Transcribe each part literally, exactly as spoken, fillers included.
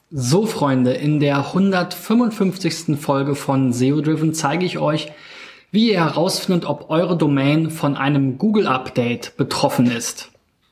So Freunde, in der hundertfünfundfünfzigsten Folge von S E O Driven zeige ich euch, wie ihr herausfindet, ob eure Domain von einem Google-Update betroffen ist.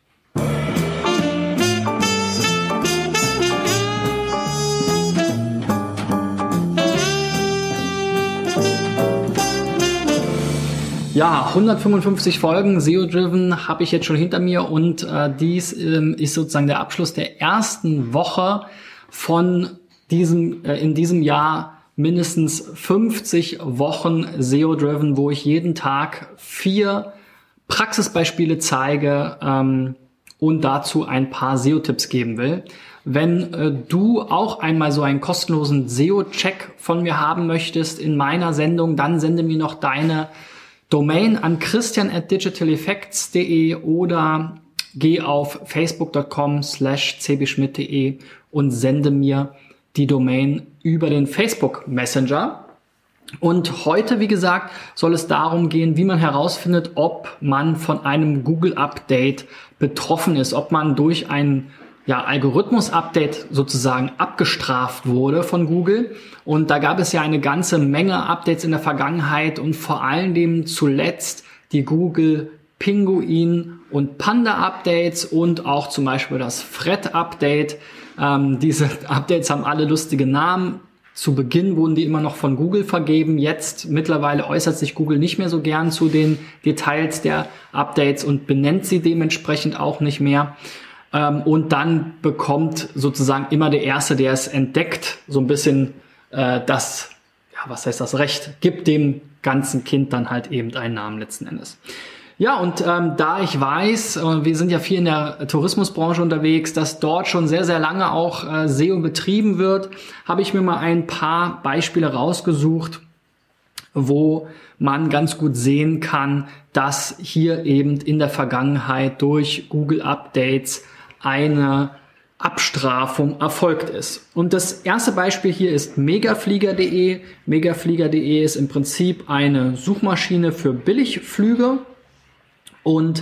Ja, hundertfünfundfünfzig Folgen S E O Driven habe ich jetzt schon hinter mir und äh, dies ähm, ist sozusagen der Abschluss der ersten Woche von diesem äh, in diesem Jahr mindestens fünfzig Wochen S E O Driven, wo ich jeden Tag vier Praxisbeispiele zeige ähm, und dazu ein paar S E O-Tipps geben will. Wenn äh, du auch einmal so einen kostenlosen S E O-Check von mir haben möchtest in meiner Sendung, dann sende mir noch deine Domain an christian at digitaleffects punkt de oder geh auf facebook punkt com slash c b schmidt punkt de und sende mir die Domain über den Facebook Messenger. Und heute, wie gesagt, soll es darum gehen, wie man herausfindet, ob man von einem Google-Update betroffen ist, ob man durch ein ja, Algorithmus-Update sozusagen abgestraft wurde von Google. Und da gab es ja eine ganze Menge Updates in der Vergangenheit und vor allem zuletzt die Google Pinguin und Panda Updates und auch zum Beispiel das Fred Update. Ähm, diese Updates haben alle lustige Namen. Zu Beginn wurden die immer noch von Google vergeben. Jetzt mittlerweile äußert sich Google nicht mehr so gern zu den Details der Updates und benennt sie dementsprechend auch nicht mehr. Und dann bekommt sozusagen immer der Erste, der es entdeckt, so ein bisschen äh, das, ja, was heißt das Recht, gibt dem ganzen Kind dann halt eben einen Namen letzten Endes. Ja, und ähm, da ich weiß, äh, wir sind ja viel in der Tourismusbranche unterwegs, dass dort schon sehr, sehr lange auch äh, S E O betrieben wird, habe ich mir mal ein paar Beispiele rausgesucht, wo man ganz gut sehen kann, dass hier eben in der Vergangenheit durch Google Updates eine Abstrafung erfolgt ist. Und das erste Beispiel hier ist megaflieger punkt de. megaflieger punkt de ist im Prinzip eine Suchmaschine für Billigflüge. Und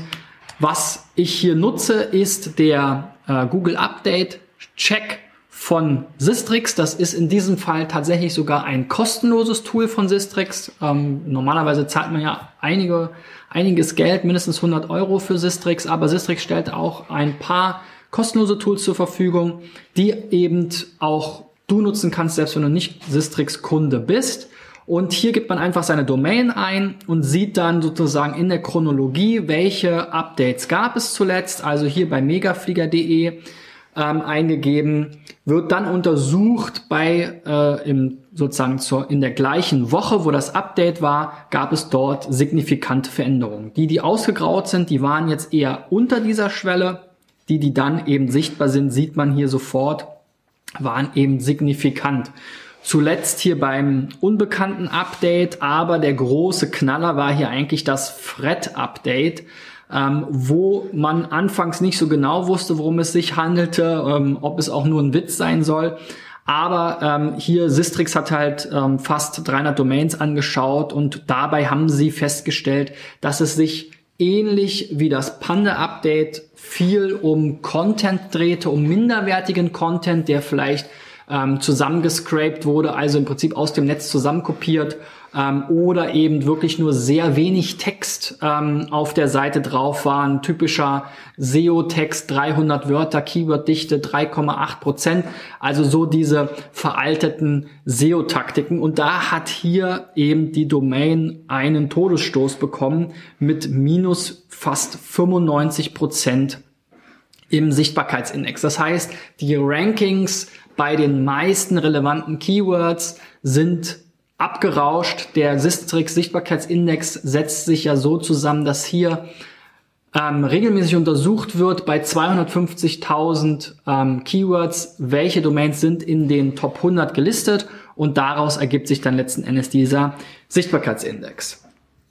was ich hier nutze, ist der äh, Google Update Check von Sistrix. Das ist in diesem Fall tatsächlich sogar ein kostenloses Tool von Sistrix. Ähm, normalerweise zahlt man ja einige, einiges Geld, mindestens hundert Euro für Sistrix, aber Sistrix stellt auch ein paar kostenlose Tools zur Verfügung, die eben auch du nutzen kannst, selbst wenn du nicht Sistrix-Kunde bist. Und hier gibt man einfach seine Domain ein und sieht dann sozusagen in der Chronologie, welche Updates gab es zuletzt. Also hier bei megaflieger punkt de ähm, eingegeben, wird dann untersucht bei äh, im sozusagen zur, in der gleichen Woche, wo das Update war, gab es dort signifikante Veränderungen. Die, die ausgegraut sind, die waren jetzt eher unter dieser Schwelle. Die, die dann eben sichtbar sind, sieht man hier sofort, waren eben signifikant. Zuletzt hier beim unbekannten Update, aber der große Knaller war hier eigentlich das Fred-Update, ähm, wo man anfangs nicht so genau wusste, worum es sich handelte, ähm, ob es auch nur ein Witz sein soll. Aber ähm, hier Sistrix hat halt ähm, fast dreihundert Domains angeschaut und dabei haben sie festgestellt, dass es sich ähnlich wie das Panda-Update viel um Content drehte, um minderwertigen Content, der vielleicht ähm, zusammengescraped wurde, also im Prinzip aus dem Netz zusammenkopiert ähm, oder eben wirklich nur sehr wenig Text ähm, auf der Seite drauf war. Ein typischer S E O-Text, dreihundert Wörter, Keyworddichte drei Komma acht Prozent, also so diese veralteten S E O-Taktiken. Und da hat hier eben die Domain einen Todesstoß bekommen mit minus fast fünfundneunzig Prozent im Sichtbarkeitsindex. Das heißt, die Rankings bei den meisten relevanten Keywords sind abgerauscht. Der Sistrix Sichtbarkeitsindex setzt sich ja so zusammen, dass hier ähm, regelmäßig untersucht wird bei zweihundertfünfzigtausend ähm, Keywords, welche Domains sind in den Top hundert gelistet und daraus ergibt sich dann letzten Endes dieser Sichtbarkeitsindex.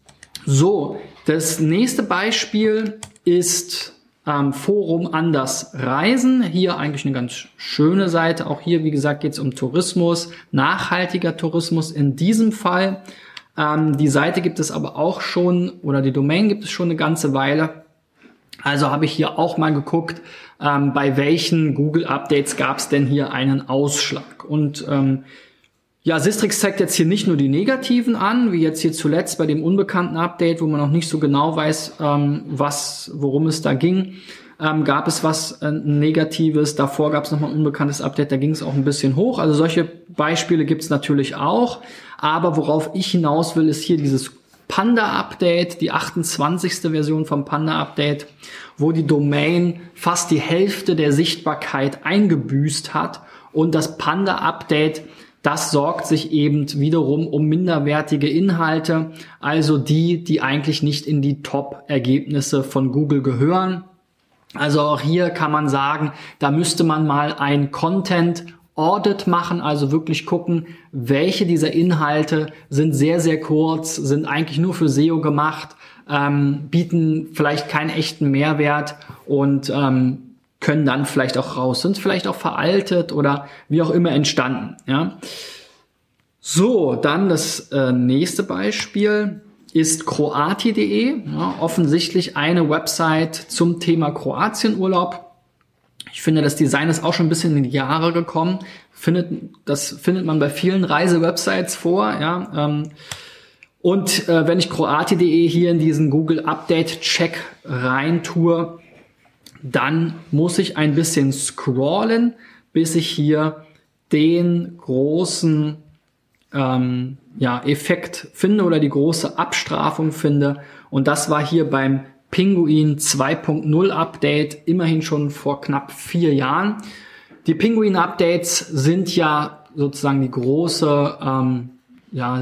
So, das nächste Beispiel ist ähm, Forum Anders Reisen. Hier eigentlich eine ganz schöne Seite. Auch hier, wie gesagt, geht es um Tourismus, nachhaltiger Tourismus in diesem Fall. Ähm, die Seite gibt es aber auch schon, oder die Domain gibt es schon eine ganze Weile. Also habe ich hier auch mal geguckt, ähm, bei welchen Google-Updates gab es denn hier einen Ausschlag. Und ähm, ja, Sistrix zeigt jetzt hier nicht nur die negativen an, wie jetzt hier zuletzt bei dem unbekannten Update, wo man noch nicht so genau weiß, ähm, was, worum es da ging. Ähm, gab es was äh, Negatives, davor gab es nochmal ein unbekanntes Update, da ging es auch ein bisschen hoch. Also solche Beispiele gibt es natürlich auch. Aber worauf ich hinaus will, ist hier dieses Panda-Update, die achtundzwanzigste Version vom Panda-Update, wo die Domain fast die Hälfte der Sichtbarkeit eingebüßt hat. Und das Panda-Update, das sorgt sich eben wiederum um minderwertige Inhalte, also die, die eigentlich nicht in die Top-Ergebnisse von Google gehören. Also auch hier kann man sagen, da müsste man mal ein Content-Audit machen, also wirklich gucken, welche dieser Inhalte sind sehr, sehr kurz, sind eigentlich nur für S E O gemacht, ähm, bieten vielleicht keinen echten Mehrwert und ähm, können dann vielleicht auch raus, sind vielleicht auch veraltet oder wie auch immer entstanden. Ja. So, dann das äh, nächste Beispiel ist Kroati punkt de, ja, offensichtlich eine Website zum Thema Kroatienurlaub. Ich finde, das Design ist auch schon ein bisschen in die Jahre gekommen. Findet, das findet man bei vielen Reisewebsites vor. Ja. Ähm, und äh, wenn ich Kroati punkt de hier in diesen Google Update Check rein tue, dann muss ich ein bisschen scrollen, bis ich hier den großen ähm, ja, Effekt finde oder die große Abstrafung finde. Und das war hier beim Pinguin zwei Punkt null Update, immerhin schon vor knapp vier Jahren. Die Pinguin-Updates sind ja sozusagen die große ähm, ja,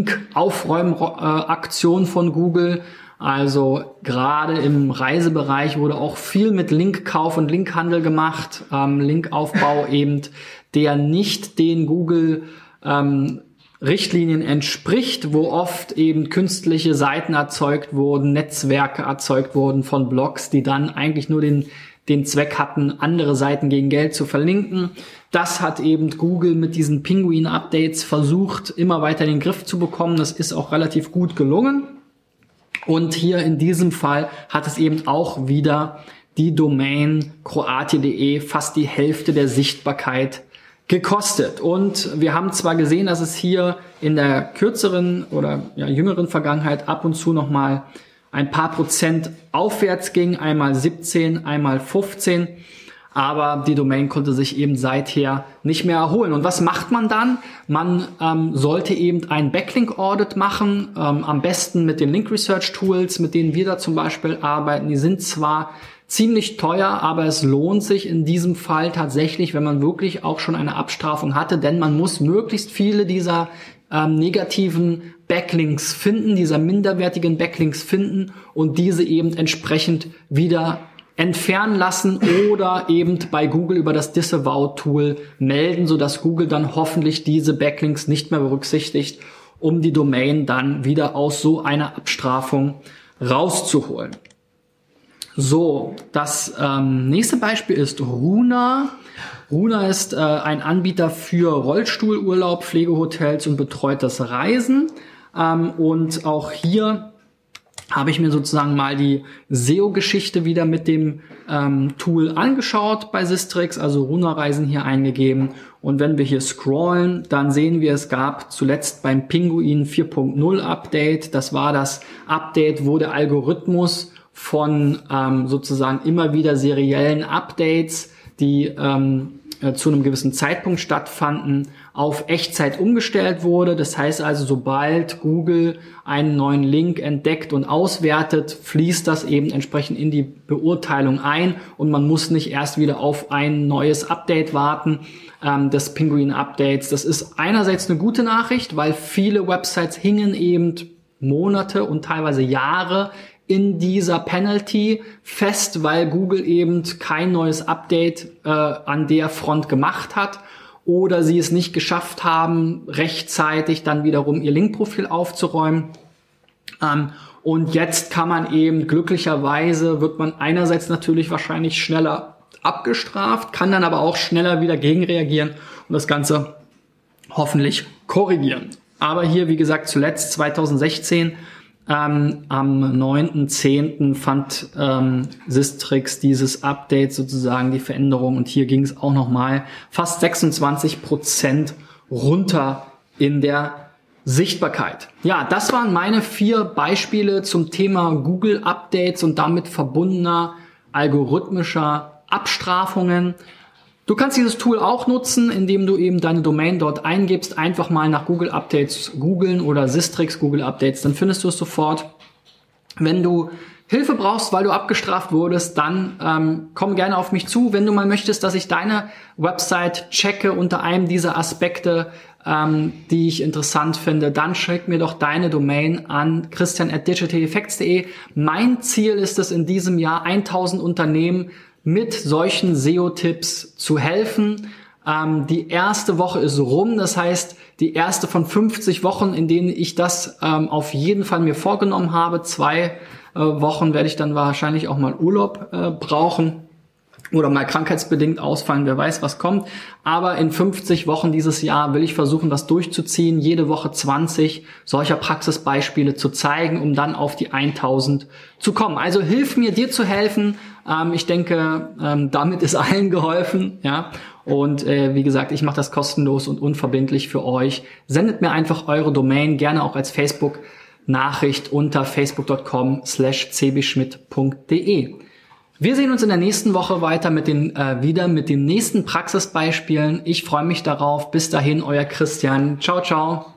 Link-Aufräumaktion von Google. Also gerade im Reisebereich wurde auch viel mit Linkkauf und Linkhandel gemacht, ähm, Linkaufbau eben, der nicht den Google ähm, Richtlinien entspricht, wo oft eben künstliche Seiten erzeugt wurden, Netzwerke erzeugt wurden von Blogs, die dann eigentlich nur den den Zweck hatten, andere Seiten gegen Geld zu verlinken. Das hat eben Google mit diesen Pinguin-Updates versucht, immer weiter in den Griff zu bekommen. Das ist auch relativ gut gelungen. Und hier in diesem Fall hat es eben auch wieder die Domain kroati punkt de fast die Hälfte der Sichtbarkeit gekostet. Und wir haben zwar gesehen, dass es hier in der kürzeren oder ja, jüngeren Vergangenheit ab und zu nochmal ein paar Prozent aufwärts ging, einmal siebzehn, einmal fünfzehn, aber die Domain konnte sich eben seither nicht mehr erholen. Und was macht man dann? Man ähm, sollte eben ein Backlink-Audit machen, ähm, am besten mit den Link-Research-Tools, mit denen wir da zum Beispiel arbeiten. Die sind zwar ziemlich teuer, aber es lohnt sich in diesem Fall tatsächlich, wenn man wirklich auch schon eine Abstrafung hatte, denn man muss möglichst viele dieser ähm, negativen Backlinks finden, dieser minderwertigen Backlinks finden und diese eben entsprechend wieder entfernen lassen oder eben bei Google über das Disavow-Tool melden, sodass Google dann hoffentlich diese Backlinks nicht mehr berücksichtigt, um die Domain dann wieder aus so einer Abstrafung rauszuholen. So, das ähm, nächste Beispiel ist Runa. Runa ist äh, ein Anbieter für Rollstuhlurlaub, Pflegehotels und betreutes Reisen. Ähm, und auch hier habe ich mir sozusagen mal die S E O-Geschichte wieder mit dem ähm, Tool angeschaut bei Sistrix, also Runa-Reisen hier eingegeben. Und wenn wir hier scrollen, dann sehen wir, es gab zuletzt beim Pinguin vier Punkt null Update. Das war das Update, wo der Algorithmus von ähm, sozusagen immer wieder seriellen Updates, die ähm, äh, zu einem gewissen Zeitpunkt stattfanden, auf Echtzeit umgestellt wurde. Das heißt also, sobald Google einen neuen Link entdeckt und auswertet, fließt das eben entsprechend in die Beurteilung ein und man muss nicht erst wieder auf ein neues Update warten, ähm, des Pinguin-Updates. Das ist einerseits eine gute Nachricht, weil viele Websites hingen eben Monate und teilweise Jahre in dieser Penalty fest, weil Google eben kein neues Update äh, an der Front gemacht hat oder sie es nicht geschafft haben, rechtzeitig dann wiederum ihr Linkprofil aufzuräumen. Ähm, und jetzt kann man eben glücklicherweise, wird man einerseits natürlich wahrscheinlich schneller abgestraft, kann dann aber auch schneller wieder gegenreagieren und das Ganze hoffentlich korrigieren. Aber hier, wie gesagt, zuletzt zwanzig sechzehn Ähm, am neunten zehnten fand ähm, Sistrix dieses Update sozusagen, die Veränderung. Und hier ging es auch nochmal fast sechsundzwanzig Prozent runter in der Sichtbarkeit. Ja, das waren meine vier Beispiele zum Thema Google Updates und damit verbundener algorithmischer Abstrafungen. Du kannst dieses Tool auch nutzen, indem du eben deine Domain dort eingibst. Einfach mal nach Google Updates googeln oder Sistrix Google Updates, dann findest du es sofort. Wenn du Hilfe brauchst, weil du abgestraft wurdest, dann ähm, komm gerne auf mich zu. Wenn du mal möchtest, dass ich deine Website checke unter einem dieser Aspekte, ähm, die ich interessant finde, dann schick mir doch deine Domain an christian at digital effects punkt de. Mein Ziel ist es in diesem Jahr, tausend Unternehmen mit solchen S E O-Tipps zu helfen. Ähm, die erste Woche ist rum, das heißt, die erste von fünfzig Wochen, in denen ich das ähm, auf jeden Fall mir vorgenommen habe. Zwei äh, Wochen werde ich dann wahrscheinlich auch mal Urlaub äh, brauchen oder mal krankheitsbedingt ausfallen, wer weiß, was kommt. Aber in fünfzig Wochen dieses Jahr will ich versuchen, das durchzuziehen, jede Woche zwanzig solcher Praxisbeispiele zu zeigen, um dann auf die tausend zu kommen. Also hilf mir, dir zu helfen. Ähm, ich denke, ähm, damit ist allen geholfen. Ja. Und äh, wie gesagt, ich mache das kostenlos und unverbindlich für euch. Sendet mir einfach eure Domain, gerne auch als Facebook-Nachricht unter facebook punkt com slash c b schmidt punkt de. Wir sehen uns in der nächsten Woche weiter mit den äh, wieder mit den nächsten Praxisbeispielen. Ich freue mich darauf. Bis dahin, euer Christian. Ciao, ciao.